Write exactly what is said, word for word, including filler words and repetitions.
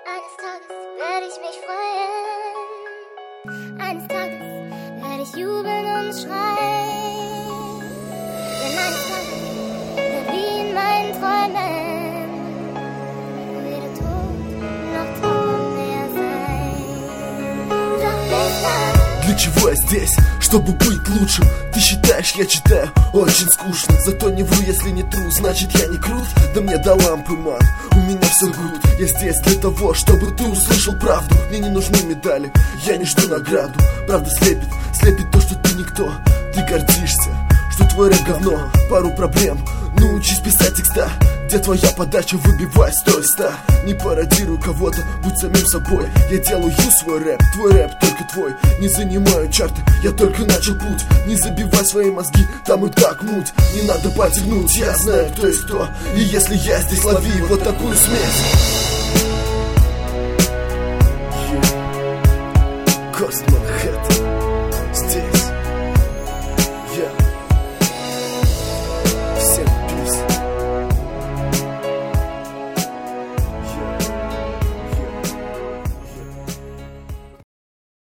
Eines Tages werde ich mich freuen. Eines Tages werde ich jubeln und schreien. Denn eines Tages wird wie in meinen Träumen weder Tod noch Tod mehr sein. Doch bis dann. Для чего я здесь? Чтобы быть лучшим. Ты считаешь, я читаю очень скучно. Зато не вру, если не тру, значит я не крут. Да мне до лампы, ман, у меня все гуд. Я здесь для того, чтобы ты услышал правду. Мне не нужны медали, я не жду награду. Правда слепит, слепит то, что ты никто. Ты гордишься, что твой рэп говно. Пару проблем, научись писать текста. Где твоя подача, выбивай сто из ста. Не пародируй кого-то, будь самим собой. Я делаю свой рэп, твой рэп только твой. Не занимаю чарты, я только начал путь. Не забивай свои мозги, там и так муть. Не надо потягнуть, я знаю, кто есть кто. И если я здесь, лови вот такую смесь. Кост Манхэттен здесь.